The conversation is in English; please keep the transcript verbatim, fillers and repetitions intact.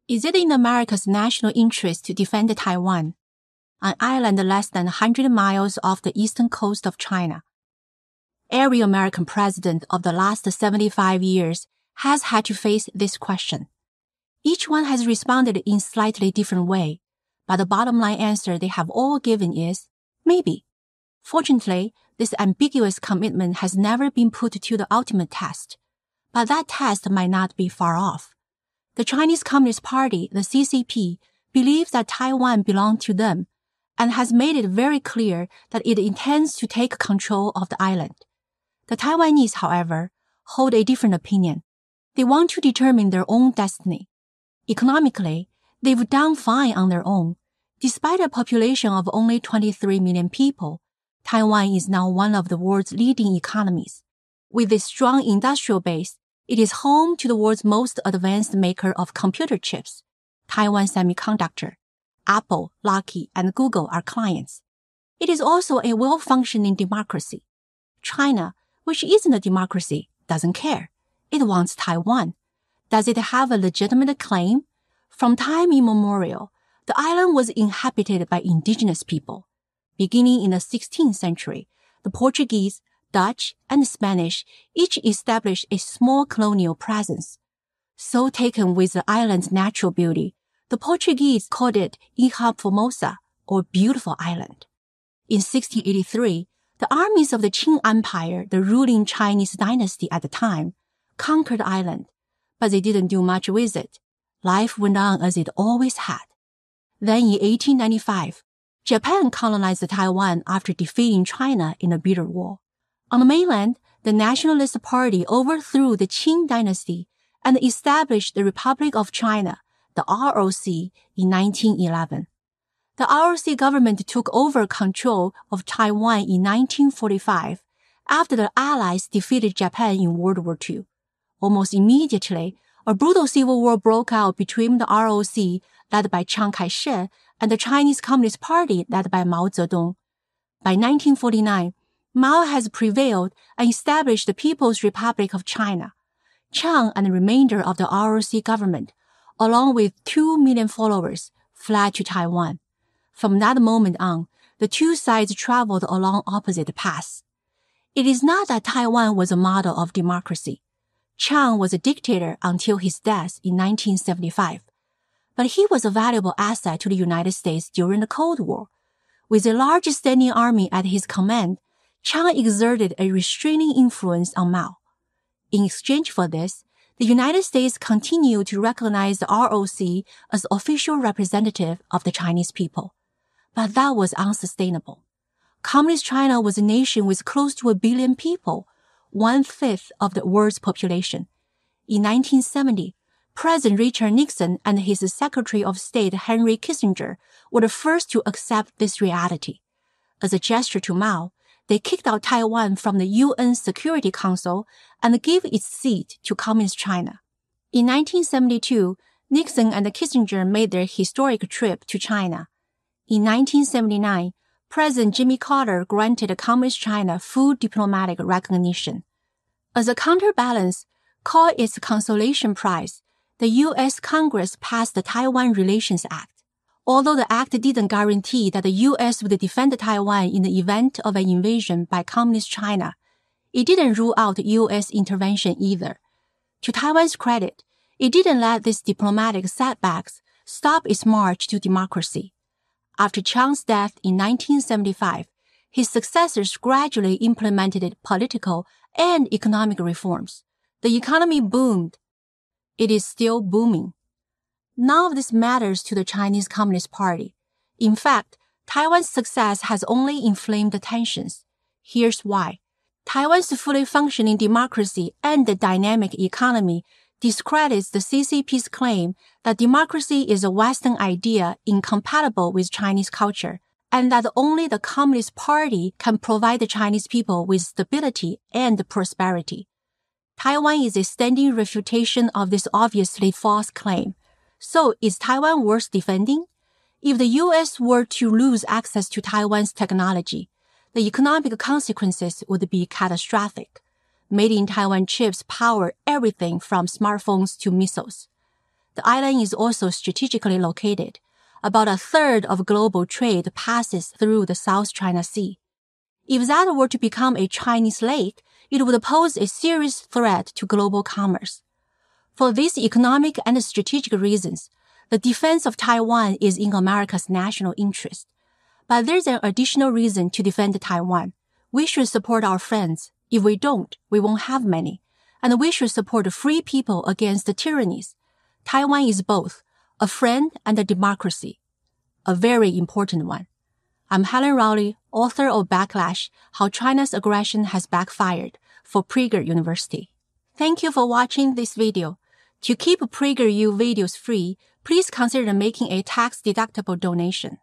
Is it in America's national interest to defend Taiwan, an island less than one hundred miles off the eastern coast of China? Every American president of the last seventy-five years has had to face this question. Each one has responded in slightly different way, but the bottom line answer they have all given is maybe. Fortunately, this ambiguous commitment has never been put to the ultimate test, but that test might not be far off. The Chinese Communist Party, the C C P, believes that Taiwan belongs to them and has made it very clear that it intends to take control of the island. The Taiwanese, however, hold a different opinion. They want to determine their own destiny. Economically, they've done fine on their own. Despite a population of only twenty-three million people, Taiwan is now one of the world's leading economies. With a strong industrial base, it is home to the world's most advanced maker of computer chips, Taiwan Semiconductor. Apple, Lockheed, and Google are clients. It is also a well-functioning democracy. China, which isn't a democracy, doesn't care. It wants Taiwan. Does it have a legitimate claim? From time immemorial, the island was inhabited by indigenous people. Beginning in the sixteenth century, the Portuguese, Dutch, and Spanish each established a small colonial presence. So taken with the island's natural beauty, the Portuguese called it Ilha Formosa, or Beautiful Island. In sixteen eighty-three, the armies of the Qing Empire, the ruling Chinese dynasty at the time, conquered the island, but they didn't do much with it. Life went on as it always had. Then in eighteen ninety-five, Japan colonized Taiwan after defeating China in a bitter war. On the mainland, the Nationalist Party overthrew the Qing dynasty and established the Republic of China, the R O C, in nineteen eleven. The R O C government took over control of Taiwan in nineteen forty-five after the Allies defeated Japan in World War Two. Almost immediately, a brutal civil war broke out between the R O C, led by Chiang Kai-shek, and the Chinese Communist Party, led by Mao Zedong. By nineteen forty-nine, Mao has prevailed and established the People's Republic of China. Chiang and the remainder of the R O C government, along with two million followers, fled to Taiwan. From that moment on, the two sides traveled along opposite paths. It is not that Taiwan was a model of democracy. Chiang was a dictator until his death in nineteen seventy-five. But he was a valuable asset to the United States during the Cold War. With a large standing army at his command, Chiang exerted a restraining influence on Mao. In exchange for this, the United States continued to recognize the R O C as official representative of the Chinese people. But that was unsustainable. Communist China was a nation with close to a billion people, one-fifth of the world's population. In nineteen seventy, President Richard Nixon and his Secretary of State Henry Kissinger were the first to accept this reality. As a gesture to Mao, they kicked out Taiwan from the U N Security Council and gave its seat to Communist China. In nineteen seventy-two, Nixon and Kissinger made their historic trip to China. In nineteen seventy-nine, President Jimmy Carter granted Communist China full diplomatic recognition. As a counterbalance, called its Consolation Prize, the U S Congress passed the Taiwan Relations Act. Although the act didn't guarantee that the U S would defend Taiwan in the event of an invasion by Communist China, it didn't rule out U S intervention either. To Taiwan's credit, it didn't let these diplomatic setbacks stop its march to democracy. After Chiang's death in nineteen seventy-five, his successors gradually implemented political and economic reforms. The economy boomed. It is still booming. None of this matters to the Chinese Communist Party. In fact, Taiwan's success has only inflamed the tensions. Here's why. Taiwan's fully functioning democracy and the dynamic economy discredits the C C P's claim that democracy is a Western idea incompatible with Chinese culture, and that only the Communist Party can provide the Chinese people with stability and prosperity. Taiwan is a standing refutation of this obviously false claim. So is Taiwan worth defending? If the U S were to lose access to Taiwan's technology, the economic consequences would be catastrophic. Made-in-Taiwan chips power everything from smartphones to missiles. The island is also strategically located. About a third of global trade passes through the South China Sea. If that were to become a Chinese lake, it would pose a serious threat to global commerce. For these economic and strategic reasons, the defense of Taiwan is in America's national interest. But there's an additional reason to defend Taiwan. We should support our friends. If we don't, we won't have many. And we should support free people against the tyrannies. Taiwan is both a friend and a democracy. A very important one. I'm Helen Rowley, author of Backlash, How China's Aggression Has Backfired for Prager University. Thank you for watching this video. To keep PragerU videos free, please consider making a tax-deductible donation.